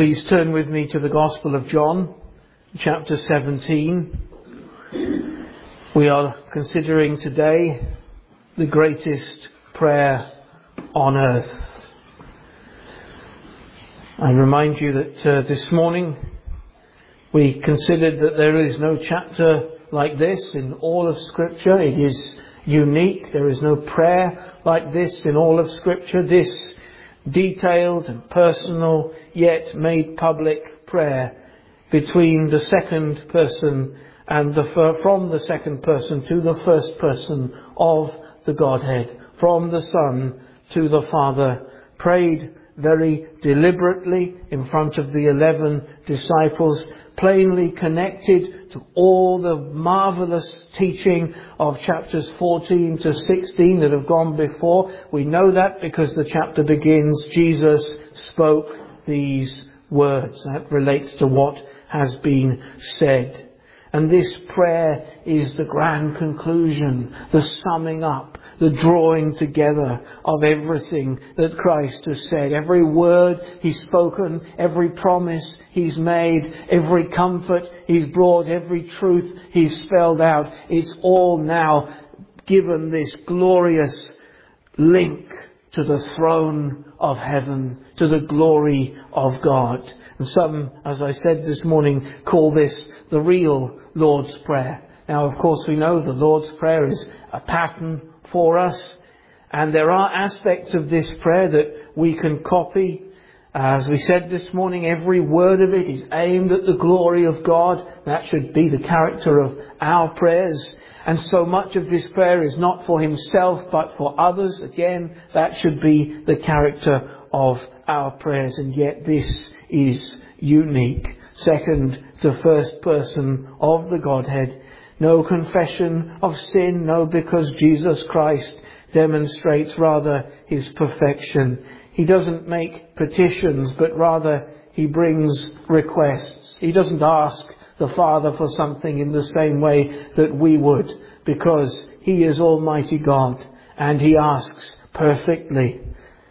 Please turn with me to the Gospel of John, chapter 17. We are considering today the greatest prayer on earth. I remind you that this morning we considered that there is no chapter like this in all of Scripture. It is unique. There is no prayer like this in all of Scripture. This detailed and personal yet made public prayer between the second person and from the second person to the first person of the Godhead, from the Son to the Father, prayed very deliberately in front of the 11 disciples, plainly connected to all the marvellous teaching of chapters 14 to 16 that have gone before. We know that because the chapter begins, Jesus spoke these words. That relates to what has been said. And this prayer is the grand conclusion, the summing up, the drawing together of everything that Christ has said. Every word He's spoken, every promise He's made, every comfort He's brought, every truth He's spelled out. It's all now given this glorious link to the throne of heaven, to the glory of God. And some, as I said this morning, call this the real Lord's Prayer. Now, of course, we know the Lord's Prayer is a pattern for us, and there are aspects of this prayer that we can copy. As we said this morning, every word of it is aimed at the glory of God. That should be the character of our prayers. And so much of this prayer is not for Himself but for others. Again, that should be the character of our prayers. And yet this is unique. Second to first person of the Godhead. No confession of sin, no, because Jesus Christ demonstrates rather His perfection. He doesn't make petitions, but rather He brings requests. He doesn't ask the Father for something in the same way that we would, because He is Almighty God and He asks perfectly.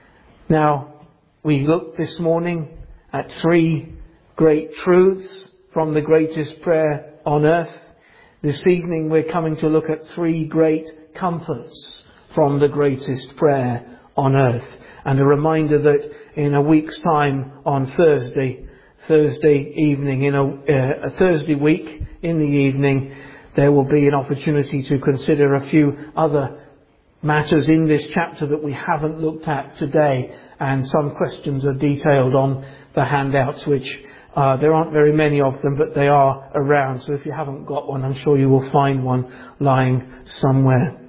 Now, we looked this morning at three great truths from the greatest prayer on earth. This evening we're coming to look at three great comforts from the greatest prayer on earth. And a reminder that in a week's time on Thursday evening, in a Thursday week in the evening, there will be an opportunity to consider a few other matters in this chapter that we haven't looked at today. And some questions are detailed on the handouts, which there aren't very many of them, but they are around. So if you haven't got one, I'm sure you will find one lying somewhere.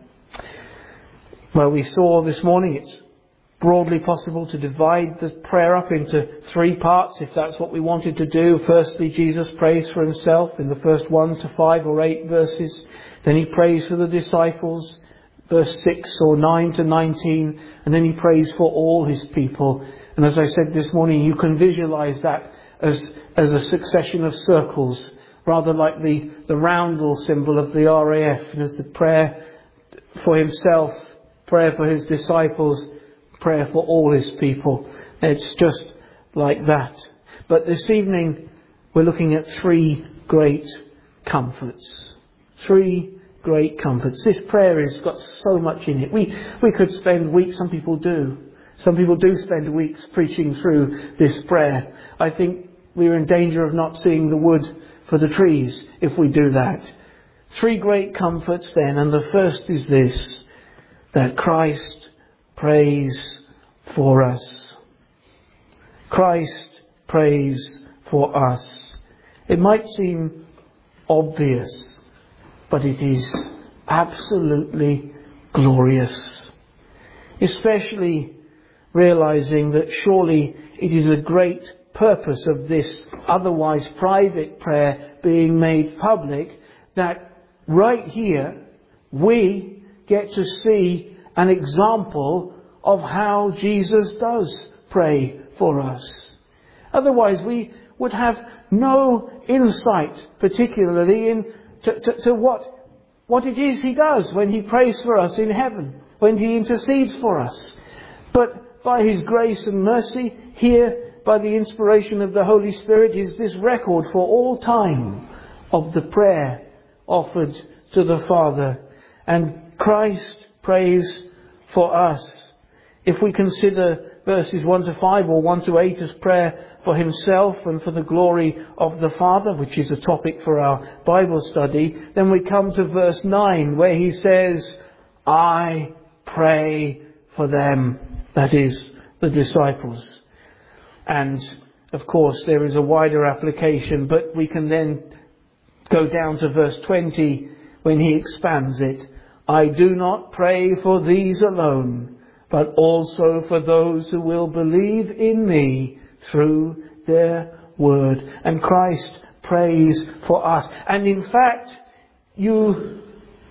Well, we saw this morning it's broadly possible to divide the prayer up into three parts, if that's what we wanted to do. Firstly, Jesus prays for Himself in the first 1 to 5 or 8 verses. Then He prays for the disciples, verse 6 or 9 to 19. And then He prays for all His people. And as I said this morning, you can visualize that as a succession of circles, rather like the roundel symbol of the RAF. And it's the prayer for Himself, prayer for His disciples, prayer for all His people. It's just like that. But this evening we're looking at three great comforts. Three great comforts. This prayer has got so much in it. We could spend weeks, some people do. Some people do spend weeks preaching through this prayer. I think we're in danger of not seeing the wood for the trees if we do that. Three great comforts then, and the first is this, that Christ prays for us. Christ prays for us. It might seem obvious, but it is absolutely glorious. Especially realizing that surely it is a great purpose of this otherwise private prayer being made public, that right here we get to see an example of how Jesus does pray for us. Otherwise we would have no insight particularly into what it is He does when He prays for us in heaven, when He intercedes for us. But by His grace and mercy, here by the inspiration of the Holy Spirit is this record for all time of the prayer offered to the Father. And Christ prays for us. If we consider verses 1 to 5 or 1 to 8 as prayer for himself and for the glory of the Father, which is a topic for our Bible study, then we come to verse 9 where he says, I pray for them, that is, the disciples. And of course there is a wider application, but we can then go down to verse 20 when he expands it. I do not pray for these alone, but also for those who will believe in me through their word. And Christ prays for us. And in fact, you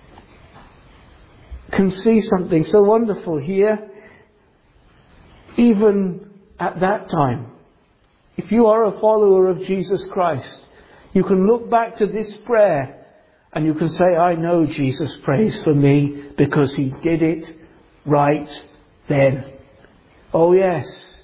can see something so wonderful here. Even at that time, if you are a follower of Jesus Christ, you can look back to this prayer and you can say, I know Jesus prays for me because he did it right then. Oh yes,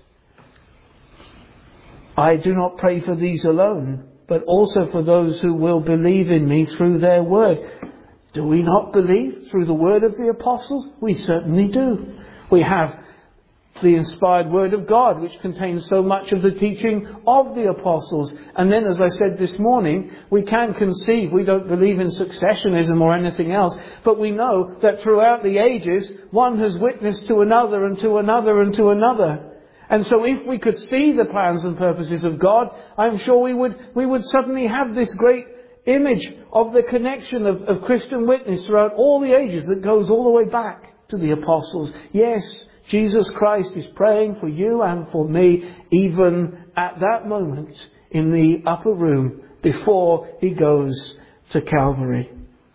I do not pray for these alone, but also for those who will believe in me through their word. Do we not believe through the word of the apostles? We certainly do. We have the inspired word of God, which contains so much of the teaching of the apostles. And then, as I said this morning, we can conceive, we don't believe in successionism or anything else, but we know that throughout the ages, one has witnessed to another and to another and to another. And so if we could see the plans and purposes of God, I'm sure we would suddenly have this great image of the connection of Christian witness throughout all the ages that goes all the way back to the apostles. Yes, Jesus Christ is praying for you and for me, even at that moment in the upper room before he goes to Calvary.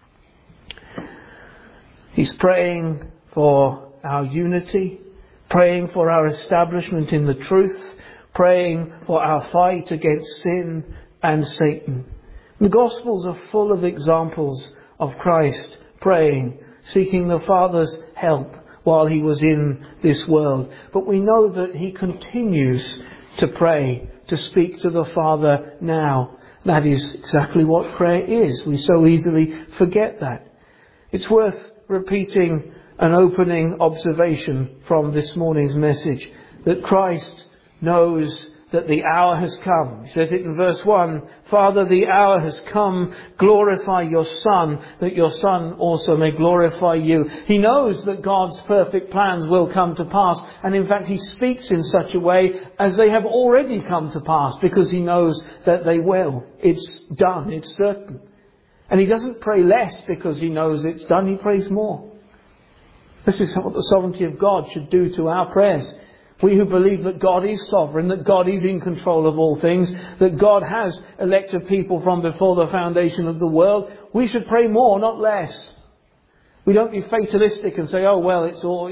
He's praying for our unity, praying for our establishment in the truth, praying for our fight against sin and Satan. The Gospels are full of examples of Christ praying, seeking the Father's help while he was in this world. But we know that he continues to pray, to speak to the Father now. That is exactly what prayer is. We so easily forget that. It's worth repeating an opening observation from this morning's message, that Christ knows that the hour has come. He says it in verse 1, Father, the hour has come, glorify your Son, that your Son also may glorify you. He knows that God's perfect plans will come to pass, and in fact he speaks in such a way as they have already come to pass, because he knows that they will. It's done, it's certain. And he doesn't pray less because he knows it's done, he prays more. This is what the sovereignty of God should do to our prayers. We who believe that God is sovereign, that God is in control of all things, that God has elected people from before the foundation of the world, we should pray more, not less. We don't be fatalistic and say, oh well,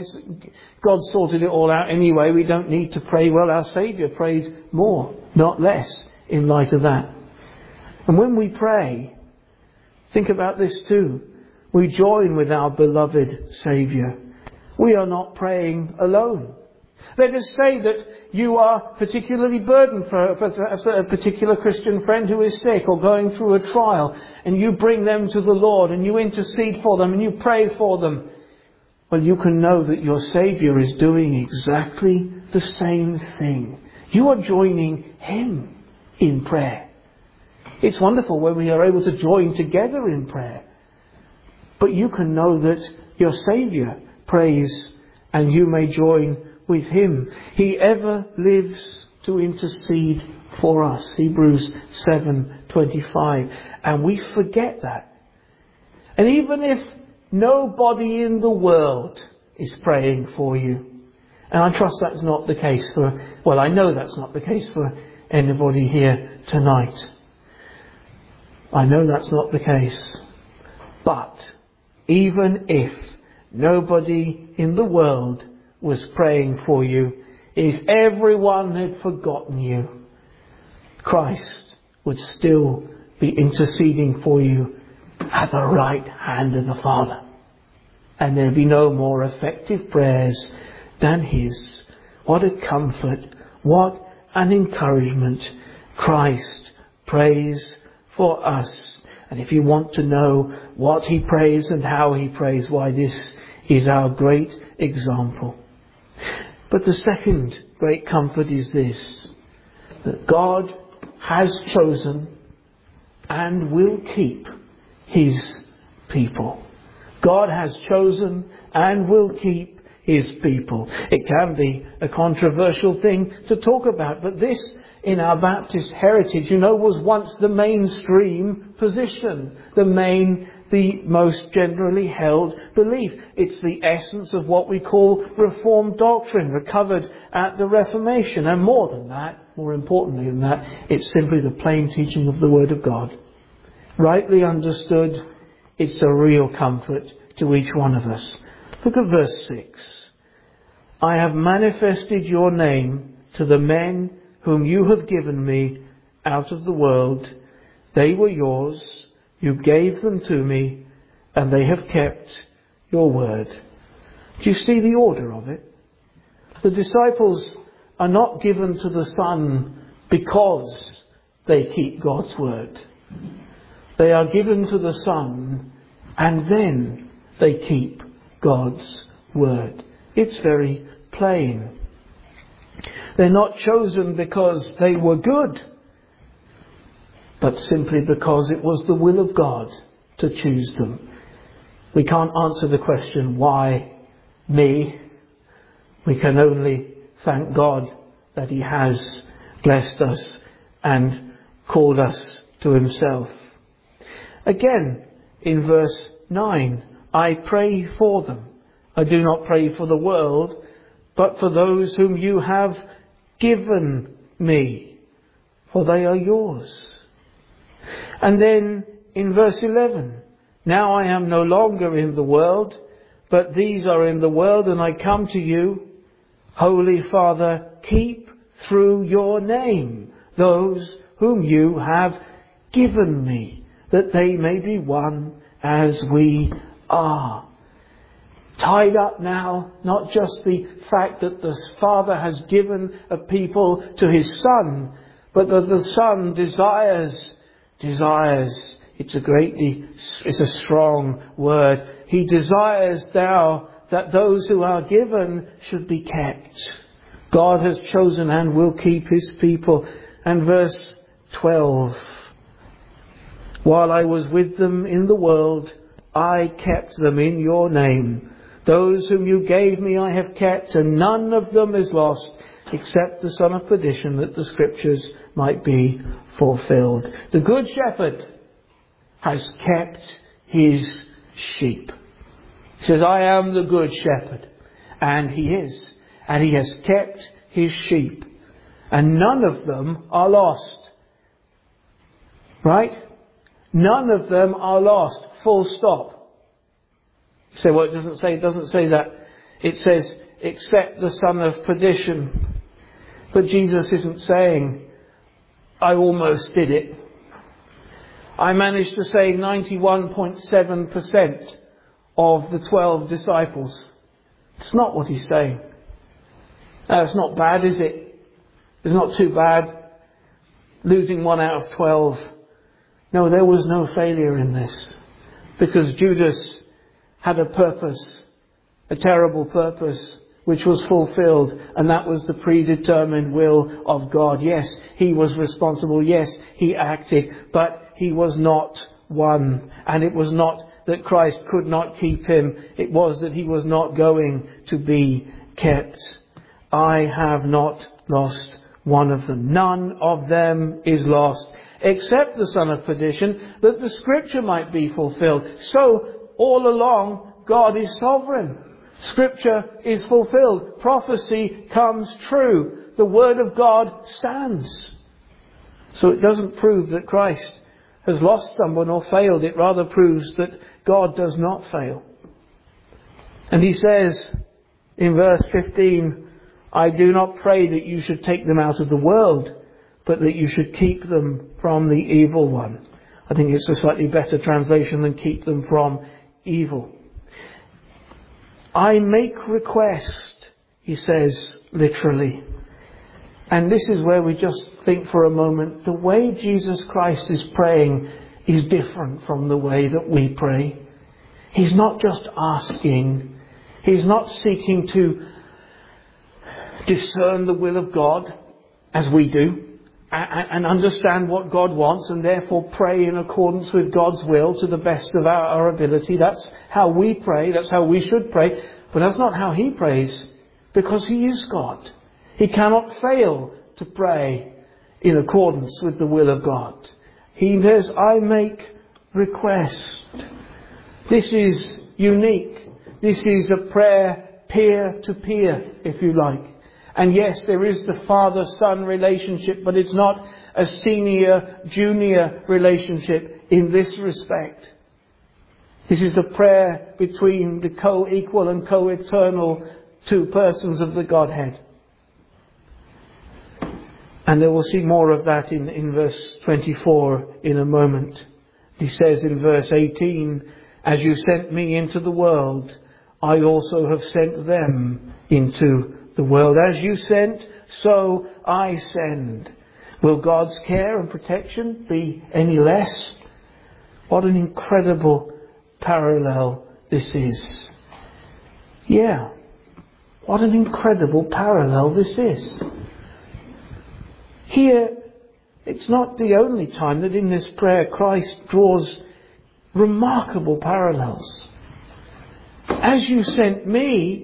God sorted it all out anyway, we don't need to pray. Well, our Saviour prayed more, not less, in light of that. And when we pray, think about this too. We join with our beloved Saviour. We are not praying alone. Let us say that you are particularly burdened for a particular Christian friend who is sick or going through a trial, and you bring them to the Lord and you intercede for them and you pray for them. Well, you can know that your Saviour is doing exactly the same thing. You are joining him in prayer. It's wonderful when we are able to join together in prayer. But you can know that your Saviour prays and you may join with him. He ever lives to intercede for us. Hebrews 7:25. And we forget that. And even if nobody in the world is praying for you, and I trust that's not the case I know that's not the case for anybody here tonight. I know that's not the case. But even if nobody in the world was praying for you, if everyone had forgotten you, Christ would still be interceding for you at the right hand of the Father. And there'd be no more effective prayers than his. What a comfort, what and encouragement. Christ prays for us. And if you want to know what he prays and how he prays, why, this is our great example. But the second great comfort is this, that God has chosen and will keep his people. God has chosen and will keep his people. It can be a controversial thing to talk about, but this, in our Baptist heritage, was once the mainstream position, the most generally held belief. It's the essence of what we call Reformed doctrine, recovered at the Reformation. And more than that, more importantly than that, it's simply the plain teaching of the Word of God. Rightly understood, it's a real comfort to each one of us. Look at verse 6. I have manifested your name to the men whom you have given me out of the world. They were yours. You gave them to me, and they have kept your word. Do you see the order of it? The disciples are not given to the Son because they keep God's word. They are given to the Son, and then they keep God's word. It's very plain. They're not chosen because they were good, but simply because it was the will of God to choose them. We can't answer the question, why me? We can only thank God that he has blessed us and called us to himself. Again, in verse 9, I pray for them. I do not pray for the world, but for those whom you have given me, for they are yours. And then in verse 11, now I am no longer in the world, but these are in the world, and I come to you. Holy Father, keep through your name those whom you have given me, that they may be one as we are. Tied up now, not just the fact that the Father has given a people to his Son, but that the Son desires, it's a strong word. He desires now that those who are given should be kept. God has chosen and will keep his people. And verse 12, while I was with them in the world, I kept them in your name. Those whom you gave me I have kept, and none of them is lost, except the son of perdition, that the scriptures might be fulfilled. The good shepherd has kept his sheep. He says, I am the good shepherd. And he is. And he has kept his sheep. And none of them are lost. Right? None of them are lost. Full stop. You say, well, it doesn't say that. It says, except the son of perdition. But Jesus isn't saying, I almost did it. I managed to save 91.7% of the 12 disciples. It's not what he's saying. Now, it's not bad, is it? It's not too bad. Losing 1 out of 12. No, there was no failure in this. Because Judas had a purpose, a terrible purpose, which was fulfilled, and that was the predetermined will of God. Yes, he was responsible. Yes, he acted, but he was not one. And it was not that Christ could not keep him. It was that he was not going to be kept. I have not lost one of them. None of them is lost, except the son of perdition, that the scripture might be fulfilled. So, all along, God is sovereign. Scripture is fulfilled. Prophecy comes true. The word of God stands. So it doesn't prove that Christ has lost someone or failed. It rather proves that God does not fail. And he says in verse 15, I do not pray that you should take them out of the world, but that you should keep them from the evil one. I think it's a slightly better translation than keep them from evil. I make request, he says literally. And this is where we just think for a moment, the way Jesus Christ is praying is different from the way that we pray. He's not just asking. He's not seeking to discern the will of God as we do and understand what God wants and therefore pray in accordance with God's will to the best of our ability. That's how we pray. That's how we should pray. But that's not how He prays, because He is God. He cannot fail to pray in accordance with the will of God. He says, I make request. This is unique. This is a prayer peer to peer, if you like. And yes, there is the father-son relationship, but it's not a senior-junior relationship in this respect. This is a prayer between the co-equal and co-eternal two persons of the Godhead. And we'll see more of that in verse 24 in a moment. He says in verse 18, as you sent me into the world, I also have sent them into the world. As you sent, so I send. Will God's care and protection be any less? What an incredible parallel this is. Yeah, what an incredible parallel this is. Here, it's not the only time that in this prayer Christ draws remarkable parallels. As you sent me,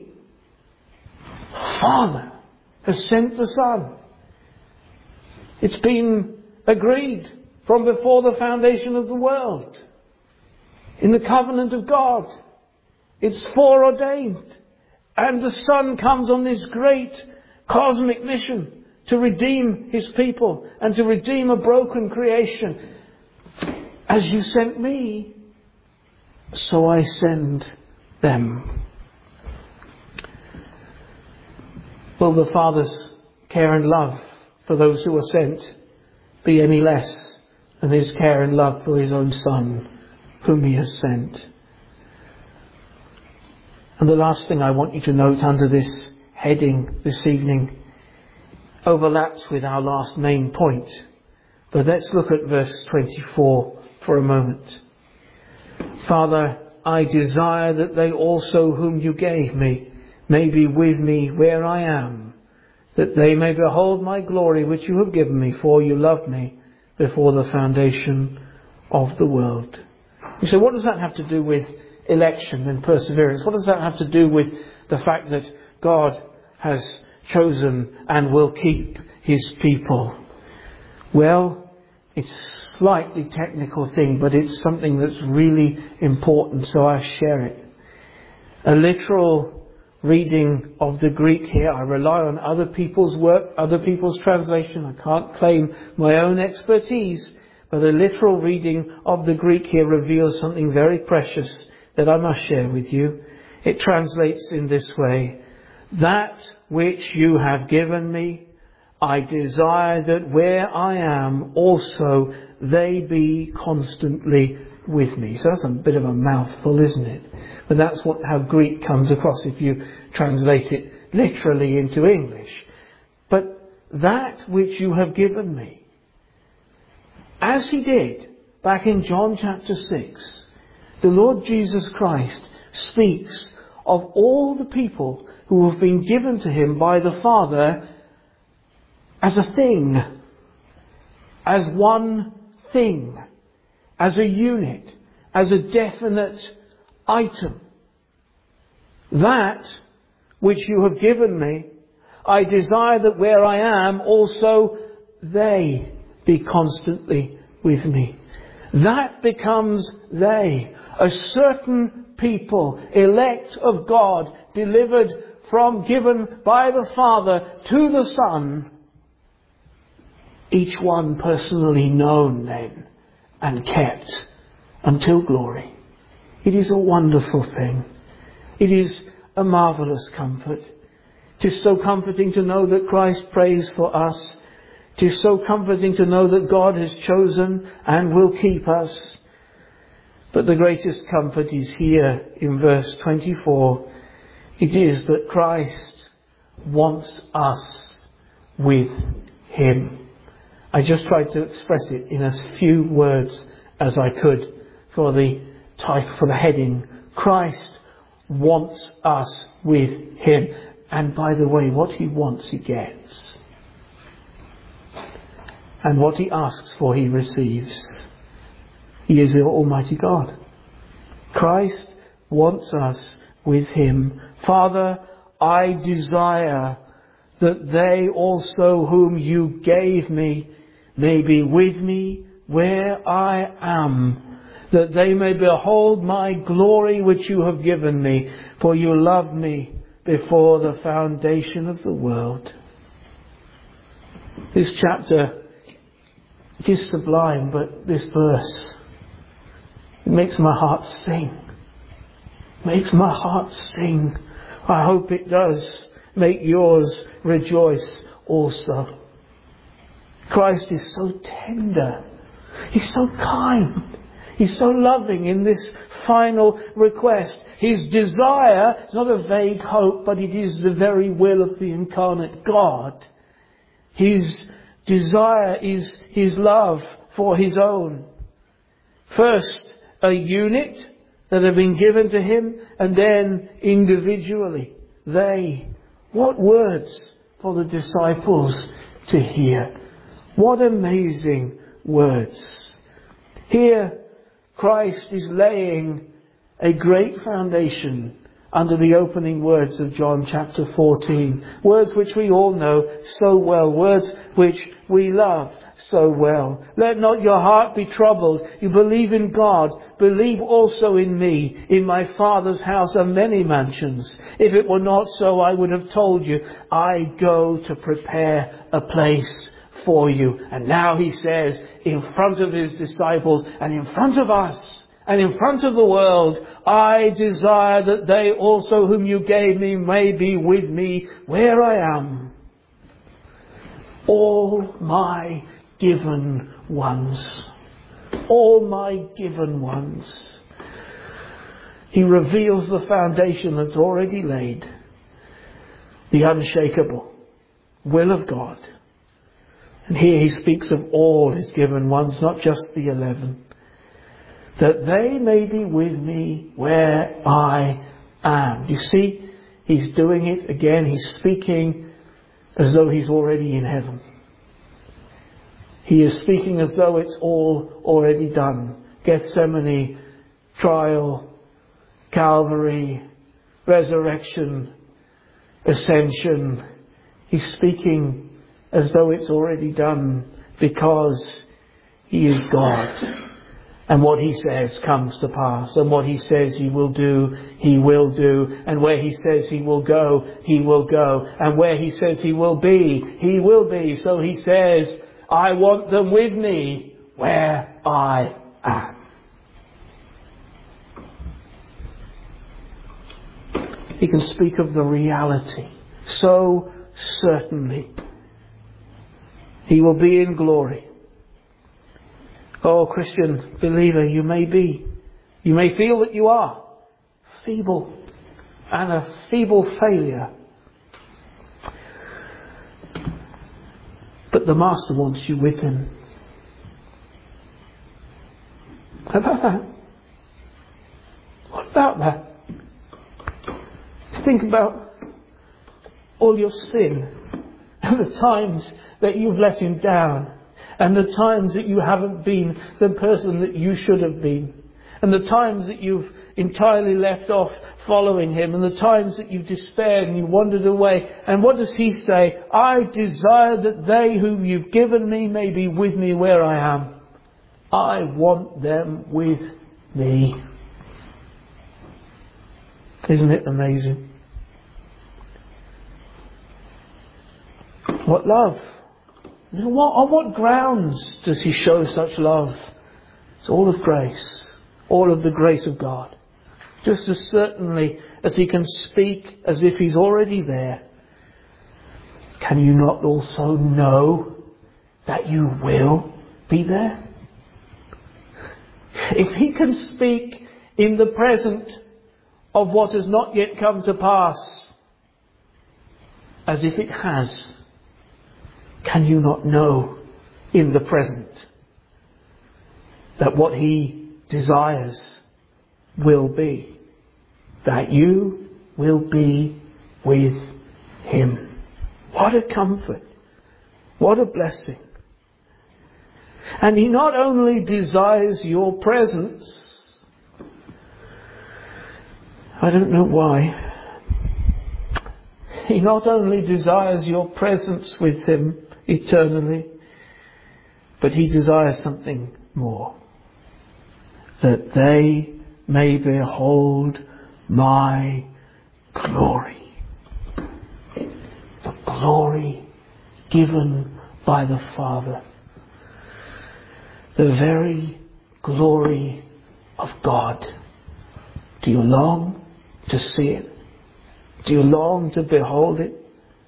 Father has sent the Son. It's been agreed from before the foundation of the world. In the covenant of God. It's foreordained. And the Son comes on this great cosmic mission to redeem His people and to redeem a broken creation. As you sent me, so I send them. Will the Father's care and love for those who are sent be any less than His care and love for His own Son, whom He has sent? And the last thing I want you to note under this heading this evening overlaps with our last main point. But let's look at verse 24 for a moment. Father, I desire that they also whom you gave me may be with me where I am, that they may behold my glory which you have given me, for you loved me before the foundation of the world. You say, what does that have to do with election and perseverance? What does that have to do with the fact that God has chosen and will keep His people? Well, it's a slightly technical thing, but it's something that's really important, so I share it. A literal reading of the Greek here, I rely on other people's work, other people's translation. I can't claim my own expertise, but a literal reading of the Greek here reveals something very precious that I must share with you. It translates in this way: that which you have given me, I desire that where I am also they be constantly with me. So that's a bit of a mouthful, isn't it? But that's how Greek comes across if you translate it literally into English. But that which you have given me, as He did back in John chapter 6, the Lord Jesus Christ speaks of all the people who have been given to Him by the Father as a thing, as one thing, as a unit, as a definite item. That which you have given me, I desire that where I am also they be constantly with me. That becomes they, a certain people, elect of God, given by the Father to the Son, each one personally known then and kept until glory. It is a wonderful thing. It is a marvellous comfort. It is so comforting to know that Christ prays for us. It is so comforting to know that God has chosen and will keep us. But the greatest comfort is here in verse 24. It is that Christ wants us with him. I just tried to express it in as few words as I could for the title, for the heading. Christ wants us with him. And by the way, what he wants, he gets. And what he asks for, he receives. He is the Almighty God. Christ wants us with him. Father, I desire that they also whom you gave me may be with me where I am, that they may behold my glory which you have given me, for you loved me before the foundation of the world. This chapter, it is sublime, but this verse, it makes my heart sing. Makes my heart sing. I hope it does make yours rejoice also. Christ is so tender. He's so kind. He's so loving in this final request. His desire is not a vague hope, but it is the very will of the incarnate God. His desire is his love for his own. First, a unit that have been given to him, and then individually. They. What words for the disciples to hear. What amazing words. Here, Christ is laying a great foundation under the opening words of John chapter 14. Words which we all know so well. Words which we love so well. Let not your heart be troubled. You believe in God. Believe also in me. In my Father's house are many mansions. If it were not so, I would have told you. I go to prepare a place for you. And now he says, in front of his disciples and in front of us, and in front of the world, I desire that they also whom you gave me may be with me where I am. All my given ones. All my given ones. He reveals the foundation that's already laid. The unshakable will of God. And here he speaks of all his given ones, not just the 11. That they may be with me where I am. You see, he's doing it again. He's speaking as though he's already in heaven. He is speaking as though it's all already done. Gethsemane, trial, Calvary, resurrection, ascension. He's speaking as though it's already done because he is God. And what he says comes to pass. And what he says he will do, he will do. And where he says he will go, he will go. And where he says he will be, he will be. So he says, I want them with me where I am. He can speak of the reality so certainly. He will be in glory. Oh, Christian believer, you may feel that you are feeble and a feeble failure. But the Master wants you with him. How about that? What about that? Think about all your sin and the times that you've let him down. And the times that you haven't been the person that you should have been. And the times that you've entirely left off following him. And the times that you've despaired and you wandered away. And what does he say? I desire that they whom you've given me may be with me where I am. I want them with me. Isn't it amazing? What love. On what grounds does he show such love? It's all of grace. All of the grace of God. Just as certainly as he can speak as if he's already there. Can you not also know that you will be there? If he can speak in the present of what has not yet come to pass, as if it has, Can you not know in the present that what He desires will be? That you will be with Him. What a comfort. What a blessing. And He not only desires your presence, I don't know why, He not only desires your presence with Him eternally, but He desires something more. That they may behold my glory. The glory given by the Father. The very glory of God. Do you long to see it? Do you long to behold it?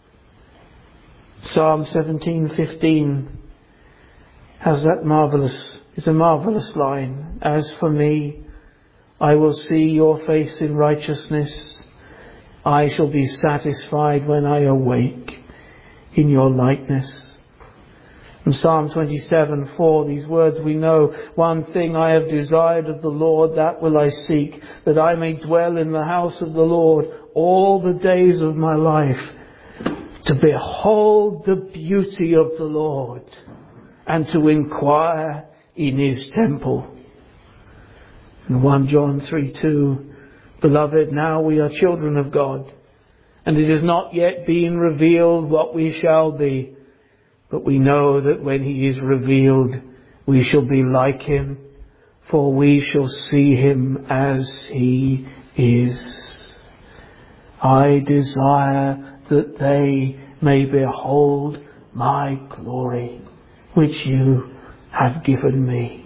Psalm 17:15 has that it's a marvellous line. As for me, I will see your face in righteousness. I shall be satisfied when I awake in your likeness. In Psalm 27:4, these words we know, one thing I have desired of the Lord, that will I seek, that I may dwell in the house of the Lord all the days of my life, to behold the beauty of the Lord and to inquire in His temple. In 1 John 3:2, beloved, now we are children of God, and it has not yet been revealed what we shall be. But we know that when He is revealed, we shall be like Him, for we shall see Him as He is. I desire that they may behold my glory, which you have given me.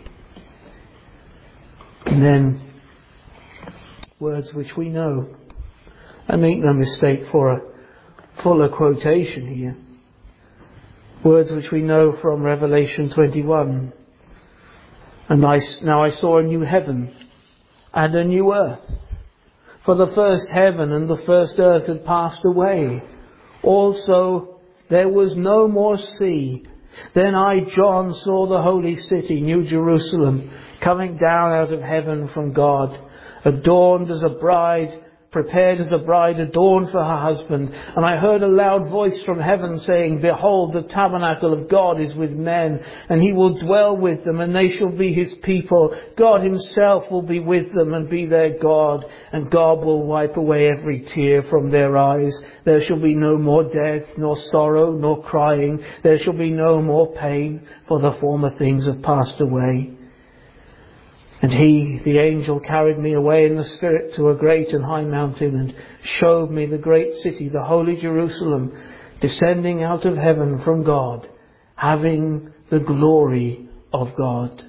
And then, words which we know. I make no mistake for a fuller quotation here. Words which we know from Revelation 21. Now I saw a new heaven and a new earth. For the first heaven and the first earth had passed away. Also there was no more sea. Then I, John, saw the holy city, New Jerusalem, coming down out of heaven from God, adorned as a bride, prepared as a bride adorned for her husband. And I heard a loud voice from heaven saying, behold, the tabernacle of God is with men, and He will dwell with them, and they shall be His people. God Himself will be with them and be their God, and God will wipe away every tear from their eyes. There shall be no more death, nor sorrow, nor crying. There shall be no more pain, for the former things have passed away. And He, the angel, carried me away in the Spirit to a great and high mountain, and showed me the great city, the holy Jerusalem, descending out of heaven from God, having the glory of God.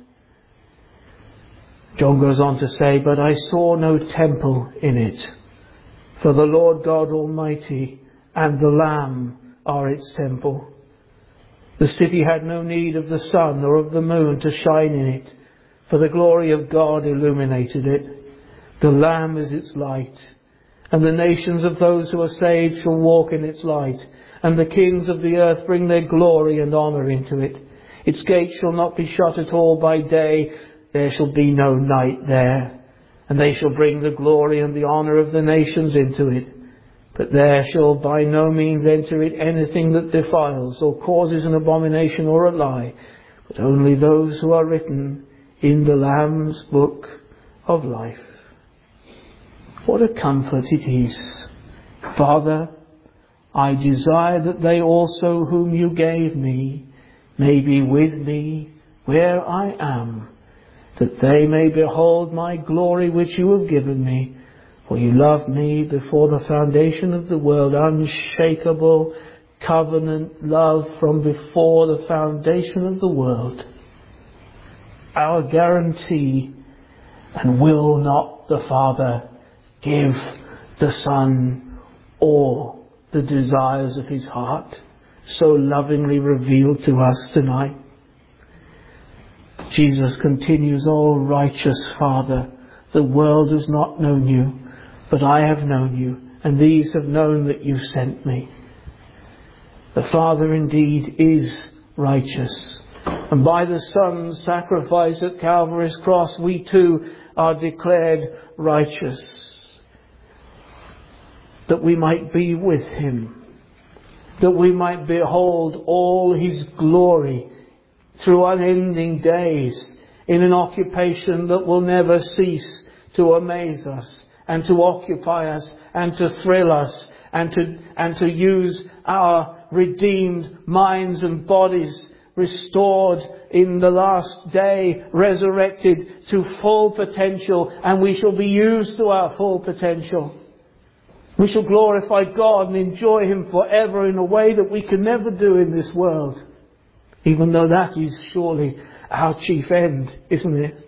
John goes on to say, but I saw no temple in it, for the Lord God Almighty and the Lamb are its temple. The city had no need of the sun or of the moon to shine in it, for the glory of God illuminated it. The Lamb is its light, and the nations of those who are saved shall walk in its light, and the kings of the earth bring their glory and honour into it. Its gates shall not be shut at all by day, there shall be no night there. And they shall bring the glory and the honour of the nations into it. But there shall by no means enter it anything that defiles, or causes an abomination or a lie, but only those who are written in the Lamb's book of life. What a comfort it is. Father, I desire that they also whom you gave me may be with me where I am, that they may behold my glory which you have given me. For you loved me before the foundation of the world. Unshakable covenant love from before the foundation of the world. Our guarantee. And will not the Father give the Son all the desires of his heart, so lovingly revealed to us tonight? Jesus continues, O righteous Father, the world has not known you, but I have known you, and these have known that you sent me. The Father indeed is righteous. And by the Son's sacrifice at Calvary's cross, we too are declared righteous. That we might be with Him. That we might behold all His glory through unending days in an occupation that will never cease to amaze us and to occupy us and to thrill us and to use our redeemed minds and bodies restored in the last day, resurrected to full potential, and we shall be used to our full potential. We shall glorify God and enjoy Him forever in a way that we can never do in this world. Even though that is surely our chief end, isn't it?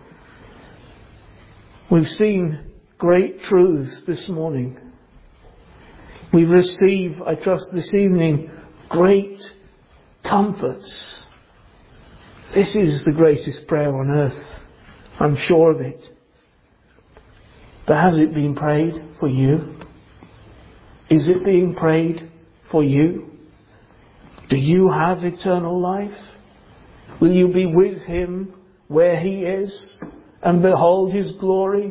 We've seen great truths this morning. We receive, I trust this evening, great comforts. This is the greatest prayer on earth. I'm sure of it. But has it been prayed for you? Is it being prayed for you? Do you have eternal life? Will you be with Him where He is and behold His glory?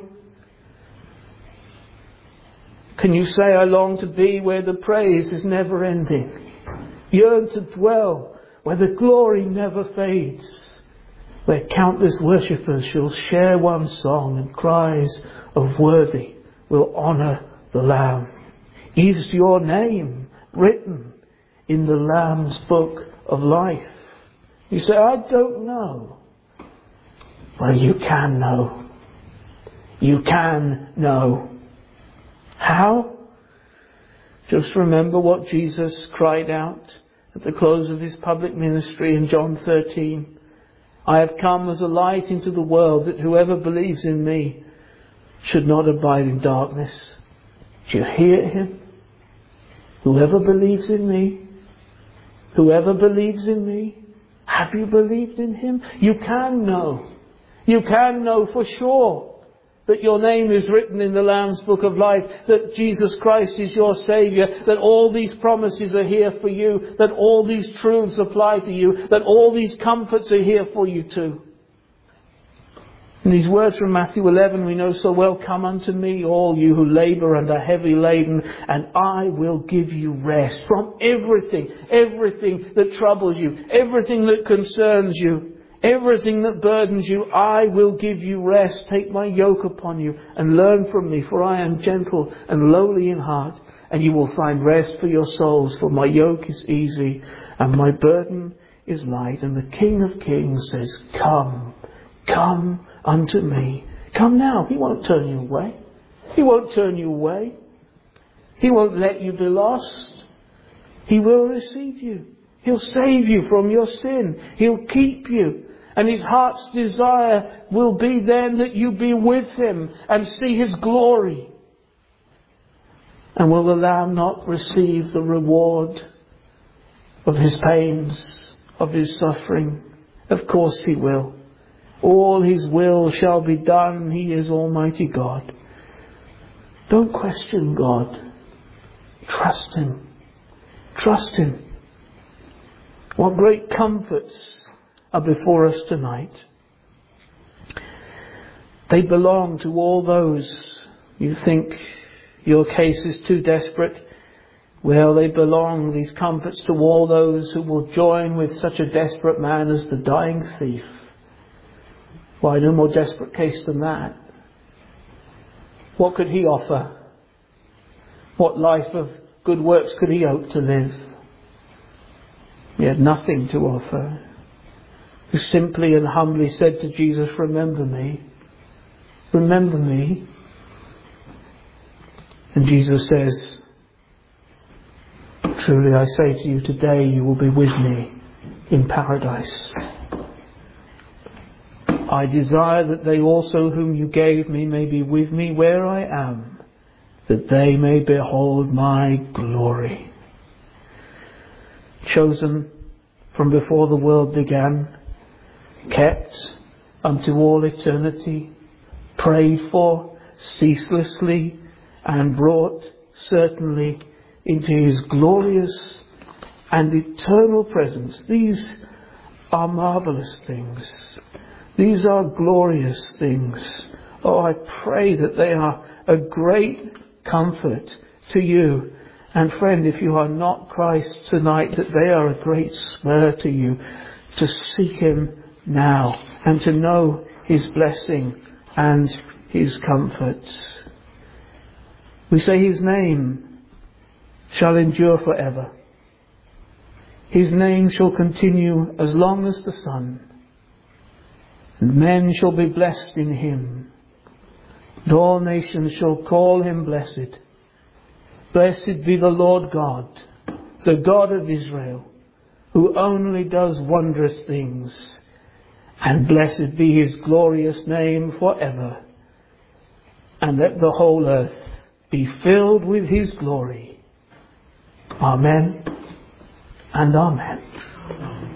Can you say, I long to be where the praise is never ending? Yearn to dwell where the glory never fades, where countless worshippers shall share one song and cries of worthy will honour the Lamb. Is your name written in the Lamb's book of life? You say, I don't know. Well, you can know. You can know. How? Just remember what Jesus cried out at the close of His public ministry in John 13. I have come as a light into the world, that whoever believes in me should not abide in darkness. Do you hear Him? Whoever believes in me, whoever believes in me, have you believed in Him? You can know. You can know for sure that your name is written in the Lamb's book of life, that Jesus Christ is your Saviour, that all these promises are here for you, that all these truths apply to you, that all these comforts are here for you too. And these words from Matthew 11 we know so well, come unto me all you who labour and are heavy laden, and I will give you rest from everything that troubles you, everything that concerns you. Everything that burdens you, I will give you rest. Take my yoke upon you and learn from me, for I am gentle and lowly in heart, and you will find rest for your souls. For my yoke is easy and my burden is light. And the King of Kings says, come, come unto me. Come now. He won't turn you away. He won't turn you away. He won't let you be lost. He will receive you. He'll save you from your sin. He'll keep you. And His heart's desire will be then that you be with Him and see His glory. And will the Lamb not receive the reward of His pains, of His suffering? Of course He will. All His will shall be done. He is Almighty God. Don't question God. Trust Him. Trust Him. What great comforts are before us tonight. They belong to all those you think your case is too desperate. Well, they belong, these comforts, to all those who will join with such a desperate man as the dying thief. Why, no more desperate case than that. What could he offer? What life of good works could he hope to live? He had nothing to offer. He simply and humbly said to Jesus, remember me. Remember me. And Jesus says, truly I say to you, today you will be with me in paradise. I desire that they also whom you gave me may be with me where I am, that they may behold my glory. Chosen from before the world began, kept unto all eternity, prayed for ceaselessly, and brought certainly into His glorious and eternal presence. These are marvelous things. These are glorious things. Oh, I pray that they are a great comfort to you. And friend, if you are not Christ tonight, that they are a great spur to you to seek Him now and to know His blessing and His comforts. We say His name shall endure forever. His name shall continue as long as the sun, and men shall be blessed in Him. And all nations shall call Him blessed. Blessed be the Lord God, the God of Israel, who only does wondrous things. And blessed be His glorious name forever. And let the whole earth be filled with His glory. Amen and amen.